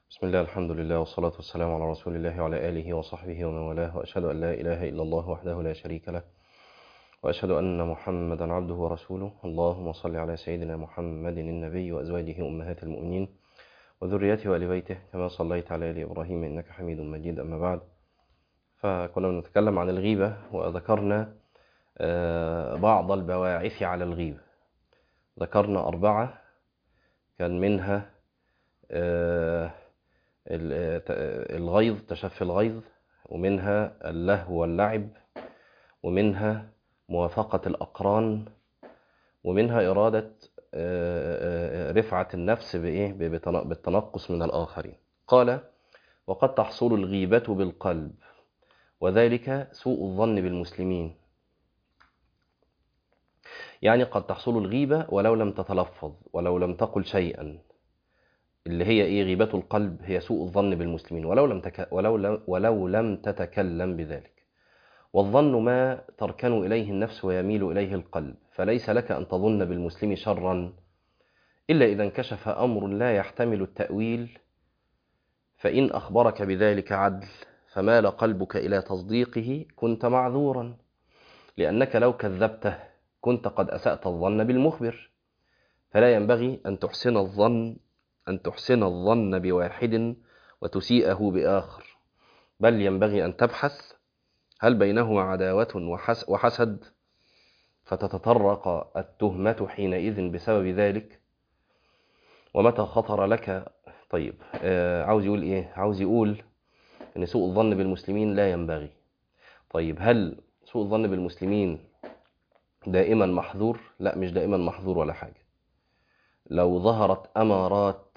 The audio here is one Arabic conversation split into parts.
بسم الله، الحمد لله، والصلاة والسلام على رسول الله وعلى آله وصحبه ومن والاه، وأشهد أن لا إله إلا الله وحده لا شريك له، وأشهد أن محمدا عبده ورسوله. اللهم صل على سيدنا محمد النبي وأزواجه أمهات المؤمنين وذريته وآل بيته كما صليت على آل إبراهيم إنك حميد مجيد. أما بعد، فكنا بنتكلم عن الغيبة وذكرنا بعض البواعث على الغيبة. ذكرنا 4 كان منها الغيظ، تشفي الغيظ، ومنها اللهو واللعب، ومنها موافقة الأقران، ومنها إرادة رفعة النفس بالتنقص من الآخرين. قال: وقد تحصل الغيبة بالقلب، وذلك سوء الظن بالمسلمين. يعني قد تحصل الغيبة ولو لم تتلفظ، ولو لم تقل شيئا، اللي هي غيبة القلب، هي سوء الظن بالمسلمين ولو لم تتكلم بذلك. والظن ما تركن إليه النفس ويميل إليه القلب، فليس لك أن تظن بالمسلم شرا إلا إذا انكشف أمر لا يحتمل التأويل، فإن أخبرك بذلك عدل فمال قلبك إلى تصديقه كنت معذورا، لأنك لو كذبته كنت قد أسأت الظن بالمخبر. فلا ينبغي أن تحسن الظن بواحد وتسيئه بآخر، بل ينبغي أن تبحث هل بينهما عداوة وحسد، فتتطرق التهمة حينئذ بسبب ذلك. ومتى خطر لك طيب عاوز يقول إيه؟ عاوز يقول إن سوء الظن بالمسلمين لا ينبغي. طيب، هل سوء الظن بالمسلمين دائما محظور؟ لا، مش دائما محظور ولا حاجة. لو ظهرت أمارات،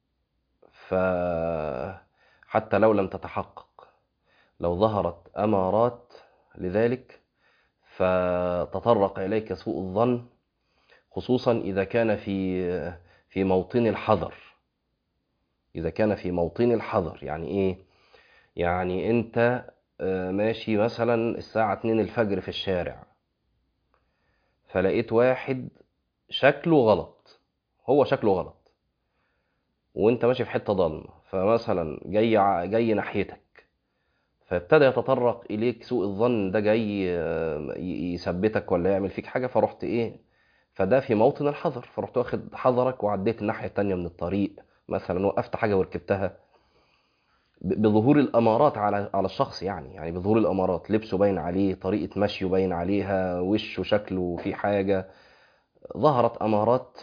حتى لو لم تتحقق، لو ظهرت أمارات لذلك فتطرق إليك سوء الظن، خصوصا إذا كان في موطن الحذر. إذا كان في موطن الحذر يعني إيه؟ يعني أنت ماشي مثلا الساعة 2 الفجر في الشارع، فلقيت واحد شكله غلط، هو شكله غلط، وانت ماشي في حتة ضلمة، فمثلا جاي ناحيتك، فابتدى يتطرق إليك سوء الظن، ده جاي يثبتك ولا يعمل فيك حاجة، فرحت فده في موطن الحذر، فرحت واخد حذرك وعديت الناحية التانية من الطريق، مثلا وقفت حاجة وركبتها بظهور الأمارات على الشخص. يعني بظهور الأمارات، لبسه باين عليه، طريقة مشيه باين عليها، وشه شكله في حاجة، ظهرت أمارات،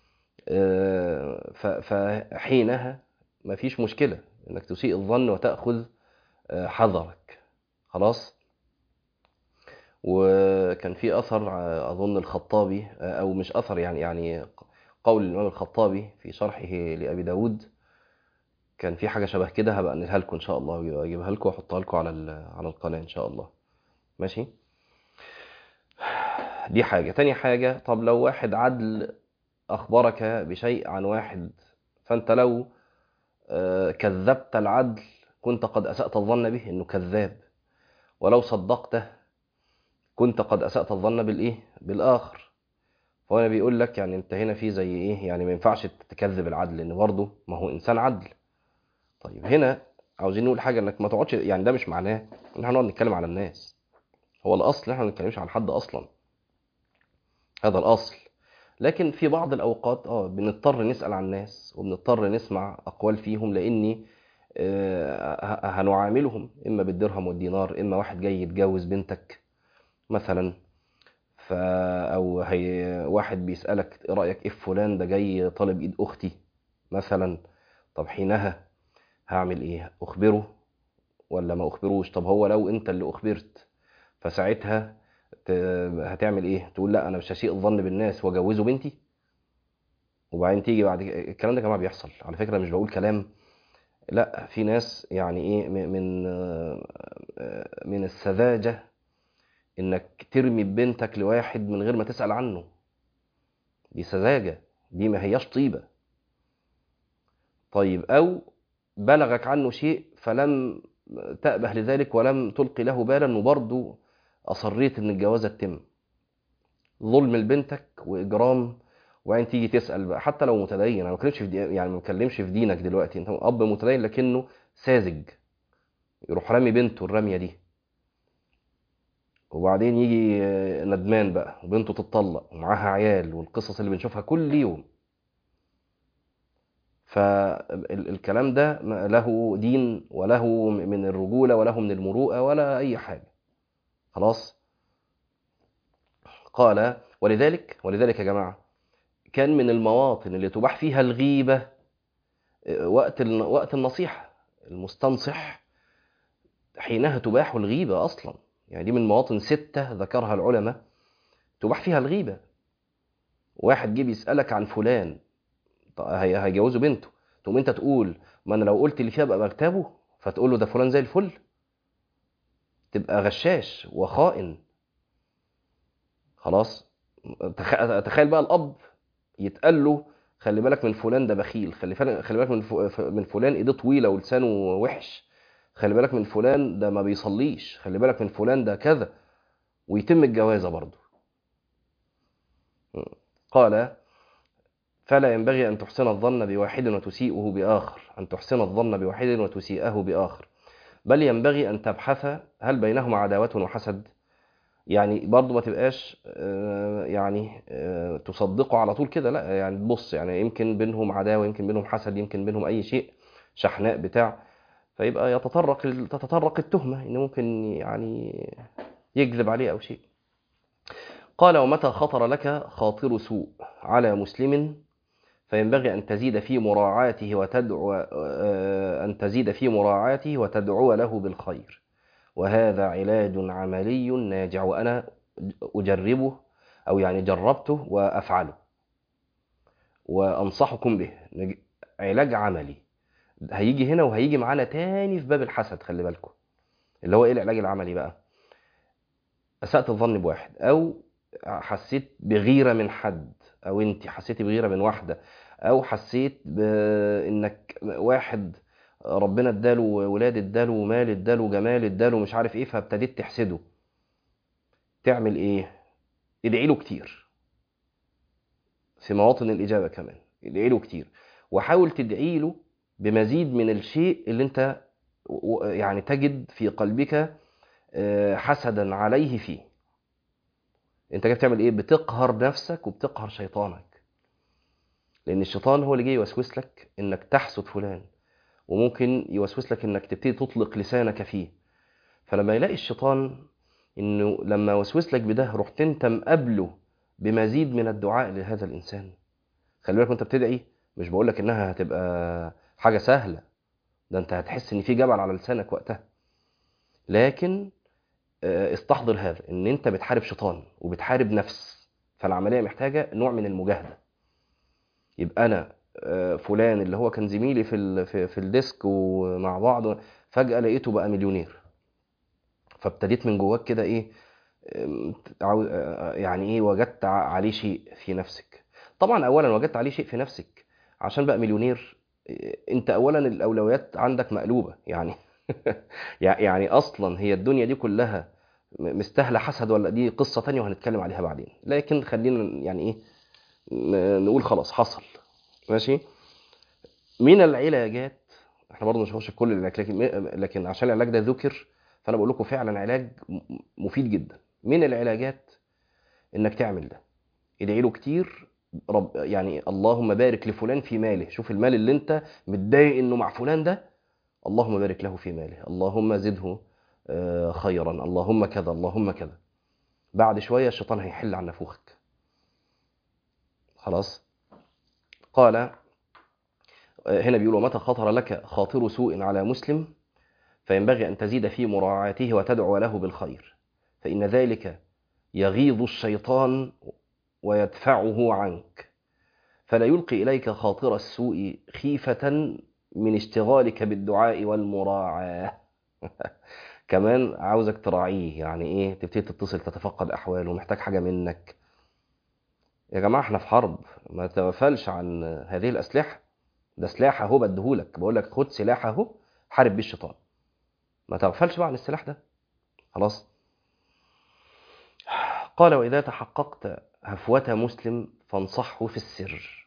فحينها مفيش مشكلة إنك تسيء الظن وتأخذ حذرك. خلاص. وكان في أثر أظن الخطابي، أو مش أثر، يعني قول الإمام الخطابي في شرحه لأبي داود، كان في حاجة شبه كده، هبقى أنقلها لكم إن شاء الله، أجيبها لكم وأحطها لكم على القناة إن شاء الله. ماشي. دي حاجة. تاني حاجة، طب لو واحد عدل أخبرك بشيء عن واحد، فأنت لو كذبت العدل كنت قد أسأت الظن به إنه كذاب، ولو صدقته كنت قد أسأت الظن بالآخر. فهنا بيقول لك يعني أنت هنا في زي يعني ما ينفعش تكذب العدل، لأن برضه ما هو إنسان عدل. طيب، هنا عاوزين نقول حاجة، إنك ما تقعدش، يعني ده مش معناه إن احنا نقعد نتكلم على الناس. هو الأصل احنا ما نتكلمش عن حد أصلا، هذا الأصل. لكن في بعض الأوقات بنضطر نسأل عن الناس، وبنضطر نسمع أقوال فيهم، لأني هنعاملهم إما بالدرهم والدينار، إما واحد جاي يتجوز بنتك مثلا، أو واحد بيسألك إيه رأيك إيه في فلان ده جاي طالب إيد أختي مثلا. طب حينها هعمل إيه؟ أخبره ولا ما أخبروش؟ طب هو لو أنت اللي أخبرت، فساعتها هتعمل إيه؟ تقول لا أنا مش هسيء الظن بالناس وأجوزه بنتي؟ وبعدين تيجي بعد الكلام ده يا جماعة بيحصل على فكرة، مش بقول كلام، لا، في ناس يعني من السذاجة انك ترمي بنتك لواحد من غير ما تسأل عنه. دي سذاجة، دي ما هياش طيبة. طيب، او بلغك عنه شيء فلم تأبه لذلك ولم تلقي له بالا، وبرضه اصريت ان الجوازة تتم، ظلم لبنتك واجرام وبعدين تيجي تسال بقى، حتى لو متدين، انا ما بتكلمش في يعني ما بتكلمش في دينك دلوقتي، انت اب متدين لكنه ساذج، يروح رامي بنته الرميه دي، وبعدين يجي ندمان بقى وبنته تتطلق ومعاها عيال، والقصص اللي بنشوفها كل يوم. فالكلام ده له دين وله من الرجولة وله من المروءة ولا أي حاجة. خلاص. قال ولذلك يا جماعة كان من المواطن اللي تباح فيها الغيبة وقت النصيحة، المستنصح حينها تباح الغيبة أصلا. يعني دي من مواطن 6 ذكرها العلماء تباح فيها الغيبة. واحد جه بيسألك عن فلان، هيجوزوا بنته، تقوم انت تقول ما انا لو قلت اللي فيها بقى بغتابه، فتقول له ده فلان زي الفل، تبقى غشاش وخائن. خلاص. تخيل بقى الاب يتقال له خلي بالك من فلان ده بخيل، خلي بالك من فلان ايديه طويله ولسانه وحش، خلي بالك من فلان ده ما بيصليش، خلي بالك من فلان ده كذا، ويتم الجوازه برضه. قال فلا ينبغي أن تحسن الظن بواحد وتسيئه بآخر، أن تحسن الظن بواحد وتسيئه بآخر، بل ينبغي أن تبحث هل بينهما عداوة وحسد. يعني برضو ما تبقاش يعني تصدقه على طول كده، لا، يعني تبص يعني يمكن بينهم عداوة، يمكن بينهم حسد، يمكن بينهم أي شيء شحناء بتاع، فيبقى تتطرق التهمة إن ممكن يعني يكذب عليه أو شيء. قال ومتى خطر لك خاطر سوء على مسلم فينبغي أن تزيد في مراعاته وتدعو له بالخير، وهذا علاج عملي ناجع، وأنا أجربه أو يعني جربته وأفعله وأنصحكم به. علاج عملي هيجي هنا وهيجي معانا تاني في باب الحسد، خلي بالكم. اللي هو إيه العلاج العملي بقى؟ أسأت الظن بواحد، أو حسيت بغيرة من حد، أو أنت حسيتي بغيرة من واحدة، أو حسيت بإنك واحد ربنا اداله ولاد، اداله مال، اداله جمال، اداله مش عارف ايه، فابتديت تحسده. تعمل ايه؟ ادعي له كتير في مواطن الإجابة كمان، ادعي له كتير، وحاول تدعي له بمزيد من الشيء اللي انت يعني تجد في قلبك حسدا عليه فيه. انت كده بتعمل ايه؟ بتقهر نفسك وبتقهر شيطانك، لان الشيطان هو اللي جاي يوسوس لك انك تحسد فلان، وممكن يوسوس لك انك تبتدي تطلق لسانك فيه. فلما يلاقي الشيطان انه لما وسوس لك بده رحت انت مقابله بمزيد من الدعاء لهذا الانسان. خلي بالك وانت بتدعي، مش بقول لك انها هتبقى حاجه سهله، ده انت هتحس ان في جبل على لسانك وقتها، لكن استحضر هذا ان انت بتحارب شيطان وبتحارب نفس، فالعمليه محتاجه نوع من المجاهده. يبقى انا فلان اللي هو كان زميلي في الديسك ومع بعض، فجاه لقيته بقى مليونير، فابتديت من جواك كده ايه، يعني ايه، وجدت عليه شيء في نفسك. طبعا اولا وجدت عليه شيء في نفسك عشان بقى مليونير، انت اولا الاولويات عندك مقلوبه يعني. يعني اصلا هي الدنيا دي كلها مستاهله حسد، ولا دي قصه تانية وهنتكلم عليها بعدين، لكن خلينا يعني ايه نقول خلاص حصل. ماشي. من العلاجات، احنا برضه مش هنخش كل العلاج، لكن عشان العلاج ده ذكر فانا بقول لكم فعلا علاج مفيد جدا. من العلاجات انك تعمل ده، ادعي له كتير، رب يعني اللهم بارك لفلان في ماله. شوف المال اللي انت متضايق انه مع فلان ده، اللهم بارك له في ماله، اللهم زده خيرا، اللهم كذا، اللهم كذا. بعد شويه الشيطان هيحل عن نفوخك. خلاص. قال هنا بيقول ومتى خطر لك خاطر سوء على مسلم فينبغي أن تزيد في مراعاته وتدعو له بالخير، فإن ذلك يغيظ الشيطان ويدفعه عنك، فلا يلقي إليك خاطر السوء خيفة من اشتغالك بالدعاء والمراعاة. كمان عاوزك تراعيه، يعني ايه؟ تبتدي تتصل تتفقد أحواله، محتاج حاجة منك. يا جماعة احنا في حرب، ما تغفلش عن هذه الأسلحة. ده سلاح اهو بديهولك، بقول لك خد سلاح اهو حارب بيه الشيطان، ما تغفلش بقى عن السلاح ده. خلاص. قال وإذا تحققت هفوة مسلم فانصحه في السر.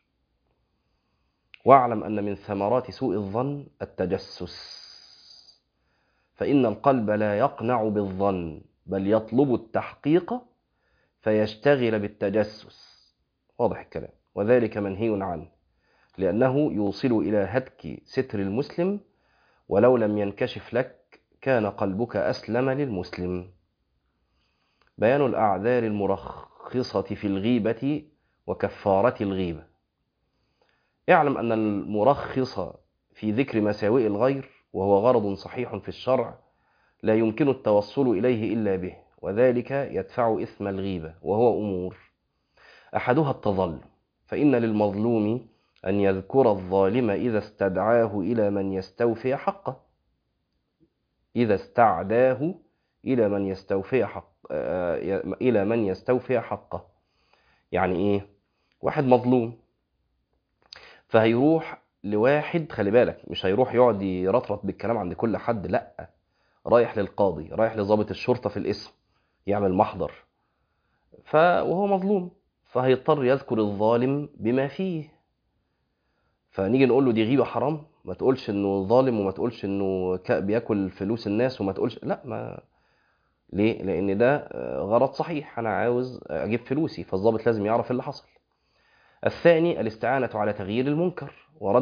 واعلم أن من ثمرات سوء الظن التجسس، فإن القلب لا يقنع بالظن بل يطلب التحقيق فيشتغل بالتجسس. واضح الكلام؟ وذلك منهي عنه، لأنه يوصل إلى هتك ستر المسلم، ولو لم ينكشف لك كان قلبك أسلم للمسلم. بيان الأعذار المرخصة في الغيبة وكفارة الغيبة. اعلم أن المرخص في ذكر مساوئ الغير، وهو غرض صحيح في الشرع، لا يمكن التوصل إليه إلا به، وذلك يدفع إثم الغيبة، وهو أمور: أحدها التظلم، فإن للمظلوم أن يذكر الظالم إذا استدعاه إلى من يستوفي حقه، إذا استعداه إلى من يستوفي إلى من يستوفي حقه. يعني إيه؟ واحد مظلوم فهيروح لواحد، خلي بالك، مش هيروح يقعد يرطرط بالكلام عند كل حد، لأ، رايح للقاضي، رايح لضابط الشرطة في الاسم يعمل محضر، وهو مظلوم، فهيضطر يذكر الظالم بما فيه. فنيجي نقول له دي غيبة حرام؟ ما تقولش انه ظالم، وما تقولش انه بياكل فلوس الناس، وما تقولش لا. ما ليه؟ لان ده غرض صحيح، انا عاوز اجيب فلوسي، فالضابط لازم يعرف اللي حصل. الثاني الاستعانة على تغيير المنكر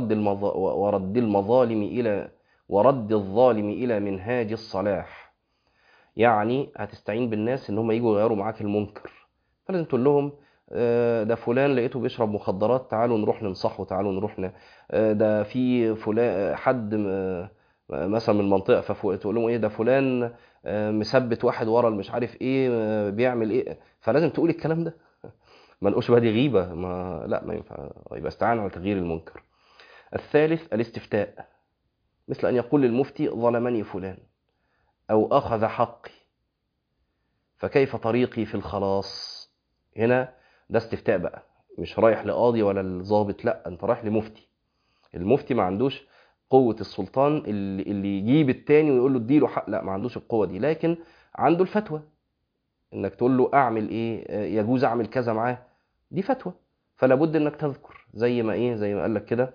ورد الظالم الى منهاج الصلاح. يعني هتستعين بالناس ان هم يجوا يغيروا معاك المنكر، فلازم تقول لهم ده فلان لقيته بيشرب مخدرات، تعالوا نروح ننصحه، تعالوا نروح ده في فلان حد مثلا من المنطقه، فتقول لهم ايه ده فلان مثبت واحد ورا مش عارف ايه بيعمل ايه. فلازم تقول الكلام ده، ما نقولش بقى دي غيبه، ما لا، ما ينفع، يبقى استعان على تغيير المنكر. الثالث الاستفتاء، مثل ان يقول للمفتي ظلمني فلان او اخذ حقي فكيف طريقي في الخلاص. هنا ده استفتاء بقى، مش رايح لقاضي ولا الضابط، لا، انت رايح لمفتي. المفتي ما عندوش قوة السلطان اللي يجيب التاني ويقول له اديله حق، لا، ما عندوش القوة دي، لكن عنده الفتوى، انك تقول له اعمل ايه، يجوز اعمل كذا معاه، دي فتوى. فلا بد انك تذكر زي ما قال لك كده،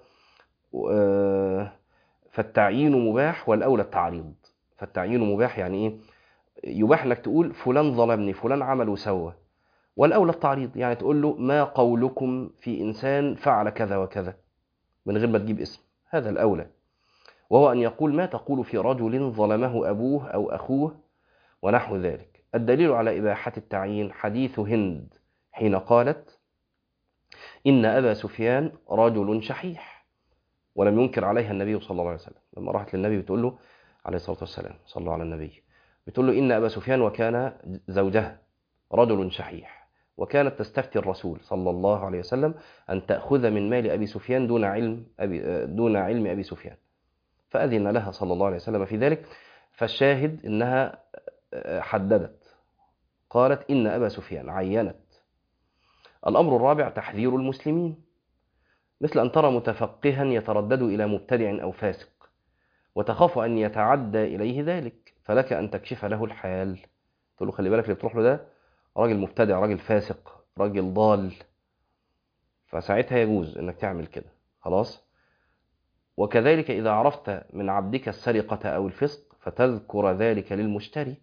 فالتعيين مباح والاولى التعريض. فالتعيين مباح يعني ايه؟ يباح انك تقول فلان ظلمني، فلان عمل وسوى، والأولى التعريض، يعني تقول له ما قولكم في إنسان فعل كذا وكذا، من غير ما تجيب اسم، هذا الأولى. وهو أن يقول ما تقول في رجل ظلمه أبوه أو أخوه ونحو ذلك. الدليل على إباحة التعيين حديث هند حين قالت إن أبا سفيان رجل شحيح، ولم ينكر عليها النبي صلى الله عليه وسلم. لما راحت للنبي بتقول له عليه الصلاة والسلام، صلى الله على النبي، بتقول له إن أبا سفيان وكان زوجها رجل شحيح، وكانت تستفتي الرسول صلى الله عليه وسلم أن تأخذ من مال أبي سفيان دون علم أبي سفيان، فأذن لها صلى الله عليه وسلم في ذلك. فالشاهد إنها حددت، قالت إن أبا سفيان، عينت. الأمر الرابع تحذير المسلمين، مثل أن ترى متفقها يتردد إلى مبتدع أو فاسق وتخاف أن يتعدى إليه ذلك، فلك أن تكشف له الحال، تقول له خلي بالك اللي بتروح له ده راجل مبتدع، راجل فاسق، راجل ضال، فساعتها يجوز انك تعمل كده، خلاص. وكذلك إذا عرفت من عبدك السرقة أو الفسق فتذكر ذلك للمشتري،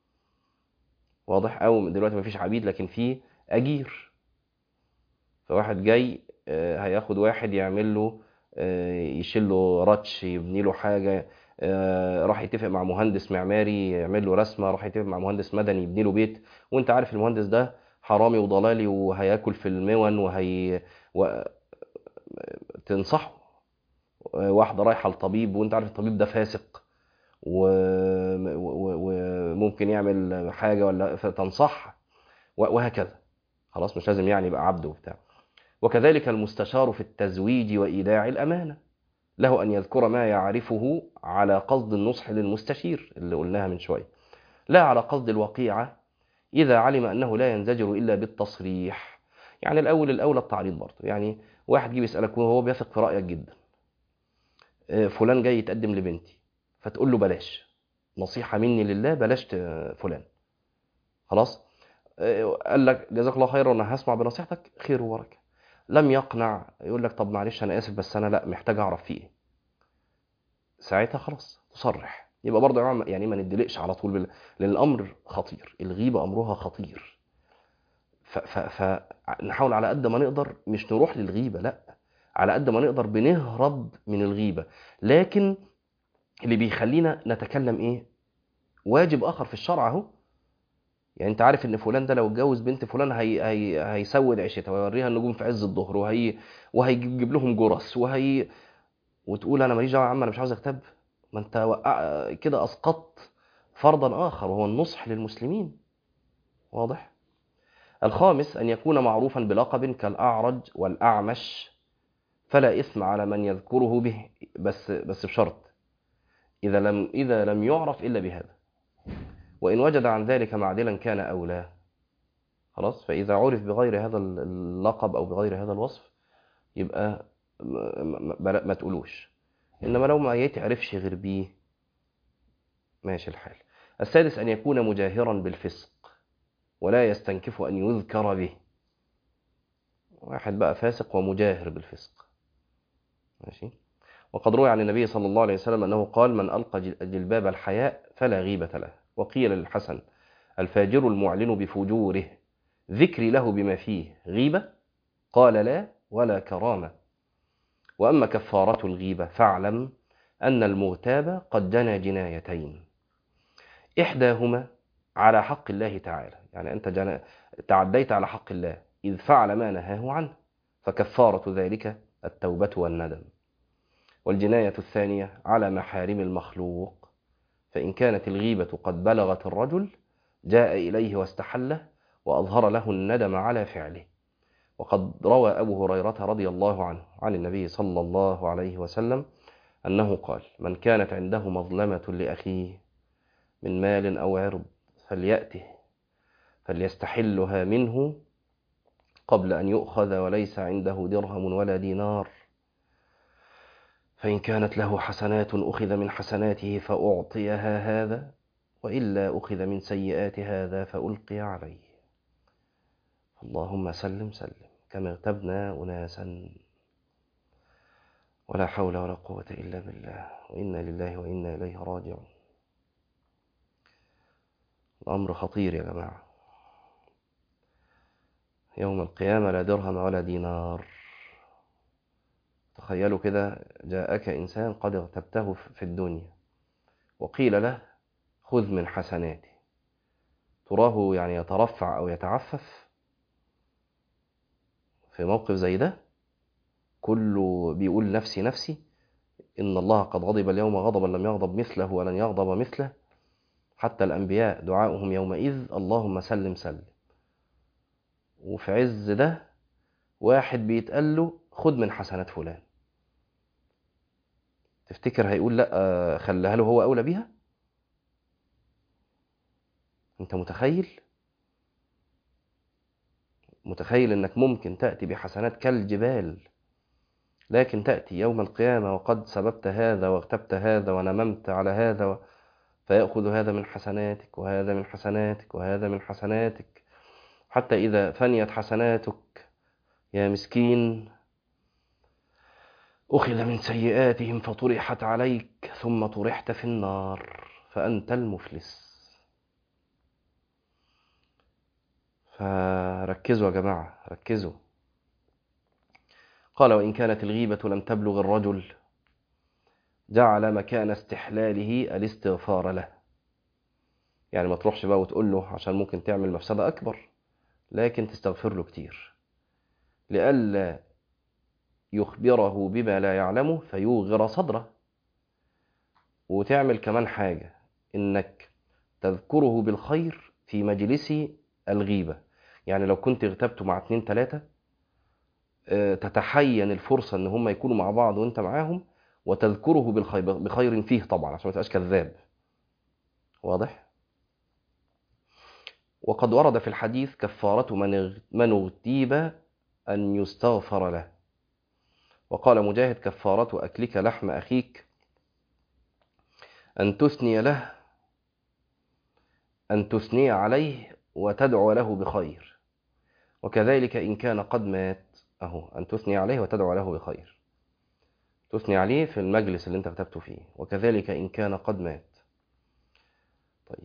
واضح؟ أو دلوقتي مفيش عبيد لكن في أجير، فواحد جاي هياخد واحد يعمل له يشيل له رتش، يبني له حاجة، راح يتفق مع مهندس معماري يعمل له رسمة، راح يتفق مع مهندس مدني يبني له بيت، وانت عارف المهندس ده حرامي وضلالي وهياكل في المون تنصحه. واحدة رايحة لطبيب وانت عارف الطبيب ده فاسق وممكن يعمل حاجة ولا، فتنصح، وهكذا، خلاص، مش لازم يعني يبقى عبد وبتاع. وكذلك المستشار في التزويج وإيداع الأمانة، له أن يذكر ما يعرفه على قصد النصح للمستشير اللي قلناها من شوية، لا على قصد الوقيعة، إذا علم أنه لا ينزجر إلا بالتصريح. يعني الأولى التعريض برضه، يعني واحد جيب يسألك وهو بيثق في رأيك جدا، فلان جاي يتقدم لبنتي، فتقول له بلاش، نصيحة مني لله، بلاش فلان، خلاص. قال لك جزاك الله خيرا، وانا هسمع بنصيحتك، خير وبركة. لم يقنع، يقول لك طب معلش أنا آسف بس أنا لا محتاج أعرف فيه إيه، ساعتها خلاص تصرح. يبقى برضه يعني ما ندلقش على طول لأن الأمر خطير، الغيبة أمرها خطير. فنحاول على قد ما نقدر مش نروح للغيبة، لا، على قد ما نقدر بنهرب من الغيبة. لكن اللي بيخلينا نتكلم ايه؟ واجب اخر في الشرع اهو. يعني انت عارف ان فلان ده لو اتجوز بنت فلان هيسود عيشتها ويوريها النجوم في عز الظهر، وهيجيب لهم جرس وتقول انا ماليش دعوه يا عم، انا مش عاوز اكتب. ما انت كده اسقطت فرضا اخر وهو النصح للمسلمين. واضح؟ الخامس ان يكون معروفا بلقب كالاعرج والاعمش، فلا اثم على من يذكره به، بس بشرط اذا لم يعرف الا بهذا، وإن وجد عن ذلك معدلا كان أولى. خلاص، فإذا عرف بغير هذا اللقب أو بغير هذا الوصف يبقى ما تقولوش. إنما لو ما يتعرفش غير بيه ماشي الحال. السادس أن يكون مجاهرا بالفسق ولا يستنكف أن يذكر به. واحد بقى فاسق ومجاهر بالفسق، ماشي. وقد روي عن النبي صلى الله عليه وسلم أنه قال: من ألقى جلباب الحياء فلا غيبة له. وقيل للحسن: الفاجر المعلن بفجوره ذكري له بما فيه غيبة؟ قال: لا، ولا كرامة. وأما كفارة الغيبة فاعلم أن المغتاب قد جنى جنايتين، إحداهما على حق الله تعالى، يعني أنت تعديت على حق الله إذ فعل ما نهاه عنه، فكفارة ذلك التوبة والندم. والجناية الثانية على محارم المخلوق، فإن كانت الغيبة قد بلغت الرجل جاء إليه واستحله وأظهر له الندم على فعله. وقد روى أبو هريرة رضي الله عنه عن النبي صلى الله عليه وسلم أنه قال: من كانت عنده مظلمة لأخيه من مال أو عرض فليأته فليستحلها منه قبل أن يؤخذ وليس عنده درهم ولا دينار، فإن كانت له حسنات أخذ من حسناته فأعطيها هذا، وإلا أخذ من سيئات هذا فألقي عليه. اللهم سلم سلم، كما اغتبنا أناسا، ولا حول ولا قوة إلا بالله، وإنا لله وإنا إليه راجعون. الأمر خطير يا جماعة. يوم القيامة لا درهم ولا دينار. تخيلوا كده، جاءك إنسان قد اغتبته في الدنيا وقيل له خذ من حسناته، تراه يعني يترفع أو يتعفف في موقف زي ده؟ كله بيقول نفسي نفسي، إن الله قد غضب اليوم غضبا لم يغضب مثله ولن يغضب مثله. حتى الأنبياء دعاؤهم يومئذ اللهم سلم سلم. وفي عز ده واحد بيتقال له خد من حسنات فلان، تفتكر هيقول لا خليها له هو أولى بيها؟ أنت متخيل إنك ممكن تأتي بحسنات كالجبال، لكن تأتي يوم القيامة وقد سببت هذا واغتبت هذا ونممت على هذا، فيأخذ هذا من حسناتك وهذا من حسناتك وهذا من حسناتك، حتى إذا فنيت حسناتك يا مسكين أخذ من سيئاتهم فطرحت عليك ثم طرحت في النار فأنت المفلس. فركزوا يا جماعة، ركزوا. قال: وإن كانت الغيبة لم تبلغ الرجل جعل مكان استحلاله الاستغفار له. يعني ما تروحش بقى وتقول له عشان ممكن تعمل مفسدة أكبر، لكن تستغفر له كتير لئلا يخبره بما لا يعلمه فيوغر صدره. وتعمل كمان حاجة، إنك تذكره بالخير في مجلس الغيبة. يعني لو كنت اغتبته مع 2 3 تتحين الفرصة إن هم يكونوا مع بعض وإنت معاهم، وتذكره بخير فيه طبعا عشان ما تبقاش كذاب. واضح؟ وقد ورد في الحديث كفارة من اغتيب أن يستغفر له. وقال مجاهد: كفارة أكلك لحم أخيك أن تثني عليه وتدعو له بخير، وكذلك إن كان قد مات أهو أن تثني عليه وتدعو له بخير، تثني عليه في المجلس اللي أنت كتبته فيه، وكذلك إن كان قد مات. طيب،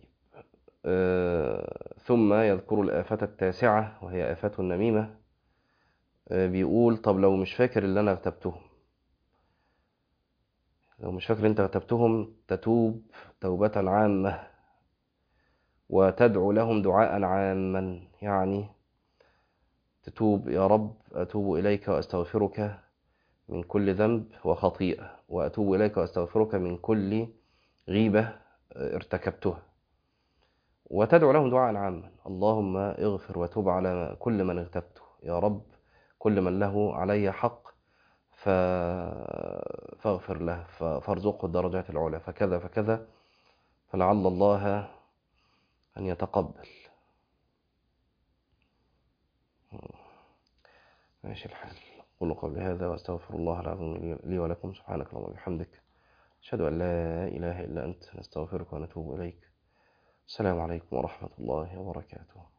ثم يذكر الآفة التاسعة وهي آفة النميمة. بيقول طب لو مش فاكر اللي أنا كتبتهم، لو مش فاكر أنت كتبتهم، تتوب توبة عامة وتدعو لهم دعاء عاما. يعني تتوب: يا رب أتوب إليك وأستغفرك من كل ذنب وخطيئة، وأتوب إليك وأستغفرك من كل غيبة ارتكبتها. وتدعو لهم دعاء عاما: اللهم اغفر وتوب على كل من اغتبته، يا رب كل من له علي حق فاغفر له، فارزقه الدرجات العلى، فكذا فكذا، فلعل الله أن يتقبل. ماشي الحال. أقول قولي هذا وأستغفر الله العظيم لي ولكم. سبحانك اللهم وبحمدك، أشهد أن لا إله إلا أنت، نستغفرك ونتوب إليك. السلام عليكم ورحمة الله وبركاته.